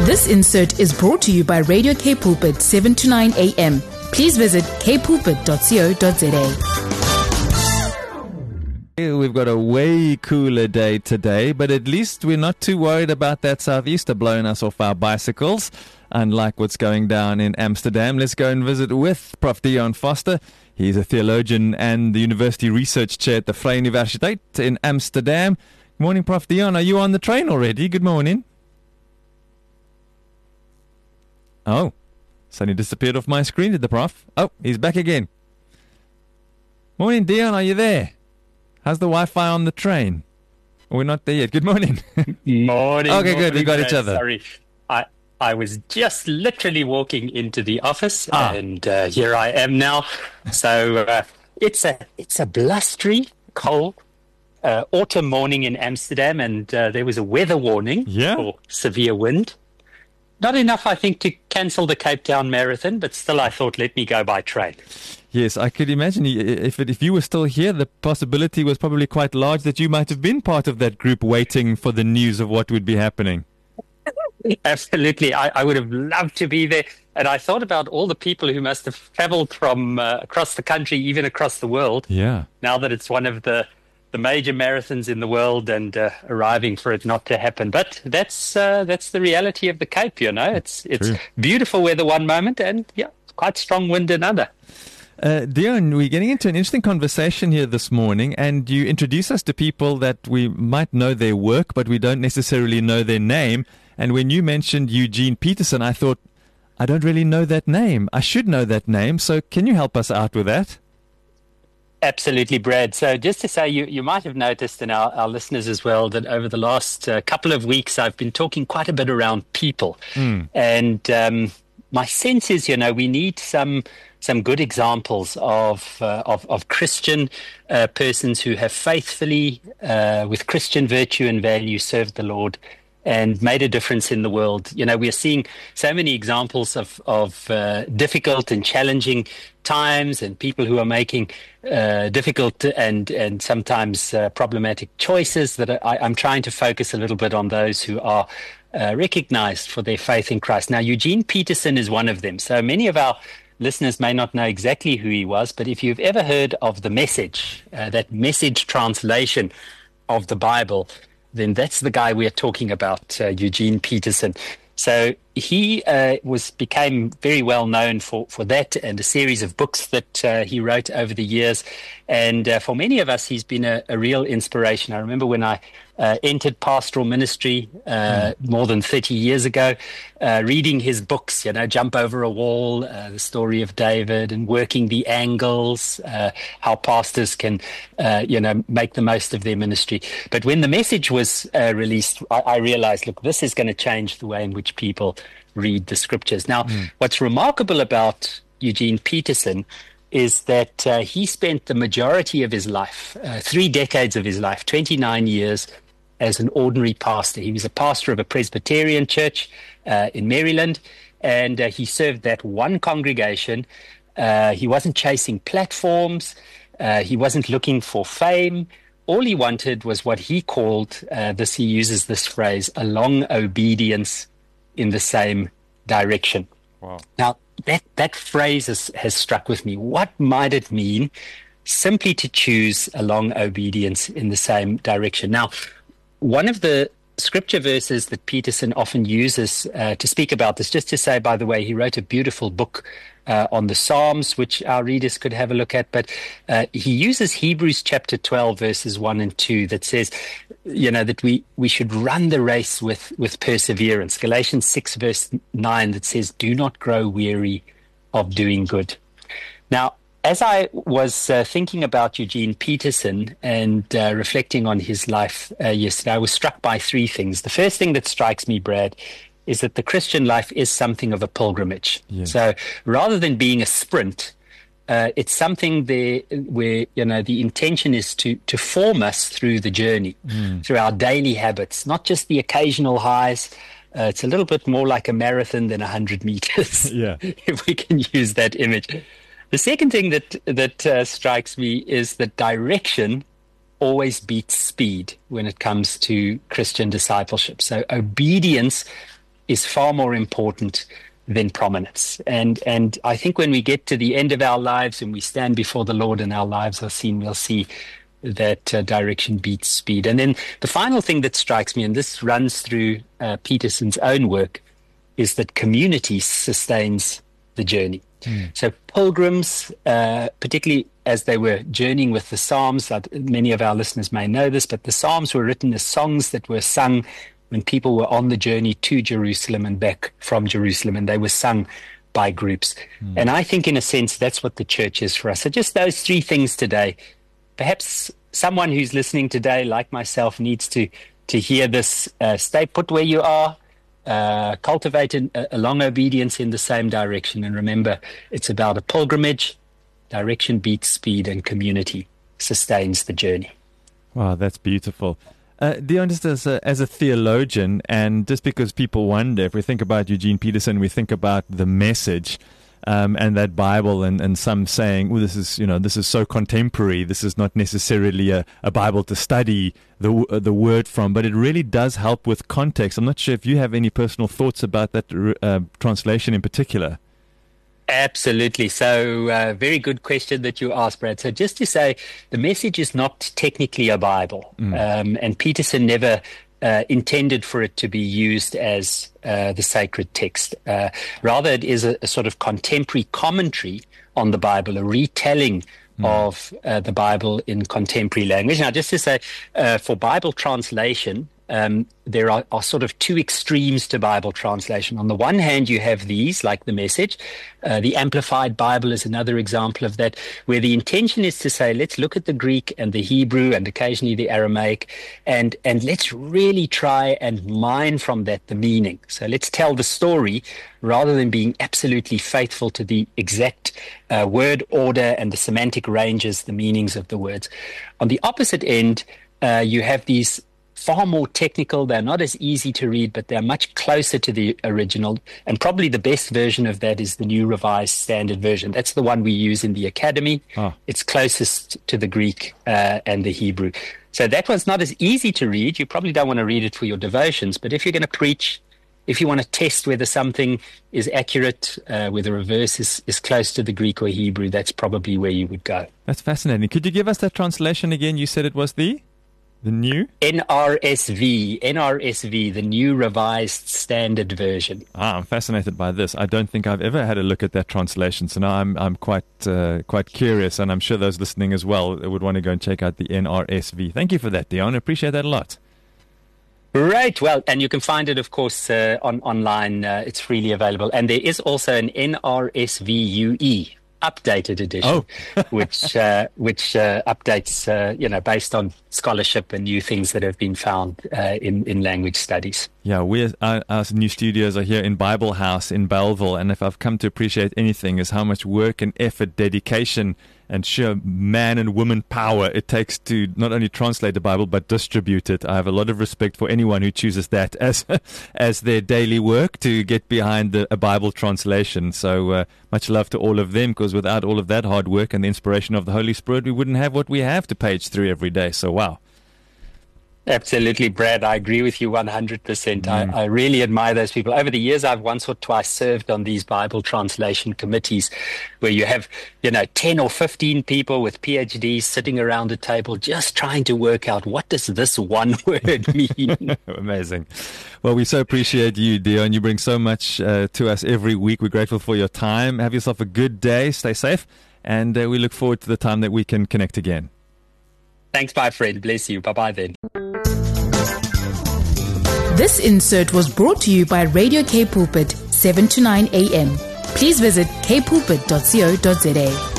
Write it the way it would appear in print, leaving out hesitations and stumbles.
This insert is brought to you by Radio K Pulpit 7 to 9 a.m. Please visit kpulpit.co.za. We've got a way cooler day today, but at least we're not too worried about that southeaster blowing us off our bicycles, unlike what's going down in Amsterdam. Let's go and visit with Prof. Dion Foster. He's a theologian and the University Research Chair at the Vrye Universiteit in Amsterdam. Good morning, Prof. Dion. Are you on the train already? Good morning. Oh, suddenly disappeared off my screen, did the Prof? Oh, he's back again. Morning, Dion. Are you there? How's the Wi-Fi on the train? We're not there yet. Good morning. Morning. Okay, good. We got each other. Sorry. I was just literally walking into the office, and here I am now. So it's a blustery, cold autumn morning in Amsterdam, and there was a weather warning for severe wind. Not enough, I think, to cancel the Cape Town Marathon, but still I thought, let me go by train. Yes, I could imagine if you were still here, the possibility was probably quite large that you might have been part of that group waiting for the news of what would be happening. Absolutely. I would have loved to be there. And I thought about all the people who must have traveled from across the country, even across the world. Yeah. Now that it's one of the major marathons in the world and arriving for it not to happen. But that's the reality of the Cape, you know. It's beautiful weather one moment and, quite strong wind another. Dion, we're getting into an interesting conversation here this morning, and you introduce us to people that we might know their work, but we don't necessarily know their name. And when you mentioned Eugene Peterson, I thought, I don't really know that name. I should know that name. So can you help us out with that? Absolutely, Brad. So just to say, you might have noticed, and our listeners as well, that over the last couple of weeks, I've been talking quite a bit around people. And my sense is, we need some good examples of Christian persons who have faithfully, with Christian virtue and value, served the Lord and made a difference in the world. We are seeing so many examples of difficult and challenging times and people who are making difficult and sometimes problematic choices that I'm trying to focus a little bit on those who are recognized for their faith in Christ. Now, Eugene Peterson is one of them. So many of our listeners may not know exactly who he was, but if you've ever heard of The Message, that Message translation of the Bible, then that's the guy we're talking about, Eugene Peterson. So he became very well known for that and a series of books that he wrote over the years. And for many of us, he's been a real inspiration. I remember when I entered pastoral ministry more than 30 years ago, reading his books, Jump Over a Wall, the story of David, and Working the Angles, how pastors can, make the most of their ministry. But when The Message was released, I realized, look, this is going to change the way in which people read the scriptures. Now, what's remarkable about Eugene Peterson is that he spent the majority of his life, 3 decades of his life, 29 years, as an ordinary pastor. He was a pastor of a Presbyterian church in Maryland, and he served that one congregation. He wasn't chasing platforms. He wasn't looking for fame. All he wanted was what he called, he uses this phrase, a long obedience in the same direction. Wow. Now, that phrase has struck with me. What might it mean simply to choose a long obedience in the same direction? Now, one of the scripture verses that Peterson often uses to speak about this, just to say, by the way, he wrote a beautiful book on the Psalms, which our readers could have a look at, but he uses Hebrews chapter 12, verses 1 and 2, that says, that we should run the race with perseverance. Galatians 6, verse 9, that says, do not grow weary of doing good. Now, as I was thinking about Eugene Peterson and reflecting on his life yesterday, I was struck by 3 things. The first thing that strikes me, Brad, is that the Christian life is something of a pilgrimage. Yes. So rather than being a sprint, it's something there where, the intention is to form us through the journey, through our daily habits, not just the occasional highs. It's a little bit more like a marathon than 100 meters, if we can use that image. The second thing that strikes me is that direction always beats speed when it comes to Christian discipleship. So obedience is far more important than prominence. And I think when we get to the end of our lives and we stand before the Lord and our lives are seen, we'll see that direction beats speed. And then the final thing that strikes me, and this runs through Peterson's own work, is that community sustains the journey. So pilgrims, particularly as they were journeying with the Psalms, many of our listeners may know this, but the Psalms were written as songs that were sung when people were on the journey to Jerusalem and back from Jerusalem, and they were sung by groups. And I think in a sense that's what the church is for us. So just those three things today. Perhaps someone who's listening today, like myself, needs to hear this. Stay put where you are, cultivate a long obedience in the same direction, and remember, it's about a pilgrimage. Direction beats speed, and community sustains the journey. Wow, that's beautiful. Dion, just as a theologian, and just because people wonder, if we think about Eugene Peterson, we think about the message and that Bible, and some saying, well, this is so contemporary, this is not necessarily a Bible to study the word from, but it really does help with context. I'm not sure if you have any personal thoughts about that translation in particular. Absolutely. So very good question that you asked, Brad. So just to say, the message is not technically a Bible, and Peterson never intended for it to be used as the sacred text. Rather, it is a sort of contemporary commentary on the Bible, a retelling of the Bible in contemporary language. Now, just to say, for Bible translation, there are sort of two extremes to Bible translation. On the one hand, you have these, like the Message. The Amplified Bible is another example of that, where the intention is to say, let's look at the Greek and the Hebrew and occasionally the Aramaic, and let's really try and mine from that the meaning. So let's tell the story rather than being absolutely faithful to the exact word order and the semantic ranges, the meanings of the words. On the opposite end, you have these far more technical. They're not as easy to read, but they're much closer to the original. And probably the best version of that is the New Revised Standard Version. That's the one we use in the academy. It's closest to the Greek and the Hebrew. So that one's not as easy to read. You probably don't want to read it for your devotions, but if you're going to preach, if you want to test whether something is accurate, whether a verse is close to the Greek or Hebrew, that's probably where you would go. That's fascinating. Could you give us that translation again? You said it was the new? NRSV, the New Revised Standard Version. I'm fascinated by this. I don't think I've ever had a look at that translation, so now I'm quite curious, and I'm sure those listening as well would want to go and check out the NRSV. Thank you for that, Dion. I appreciate that a lot. Right. Well, and you can find it, of course, online. It's freely available. And there is also an NRSV-UE updated edition, which updates, based on scholarship and new things that have been found in language studies. Yeah, our new studios are here in Bible House in Bellville, and if I've come to appreciate anything is how much work and effort, dedication, and sheer man and woman power it takes to not only translate the Bible but distribute it. I have a lot of respect for anyone who chooses that as their daily work to get behind a Bible translation. So much love to all of them, because without all of that hard work and the inspiration of the Holy Spirit, we wouldn't have what we have to page through every day. So wow. Absolutely, Brad. I agree with you 100%. I really admire those people. Over the years, I've once or twice served on these Bible translation committees where you have, 10 or 15 people with PhDs sitting around a table just trying to work out, what does this one word mean? Amazing. Well, we so appreciate you, Dion. You bring so much to us every week. We're grateful for your time. Have yourself a good day. Stay safe. And we look forward to the time that we can connect again. Thanks, my friend. Bless you. Bye-bye then. This insert was brought to you by Radio K Pulpit, 7 to 9 a.m. Please visit kpulpit.co.za.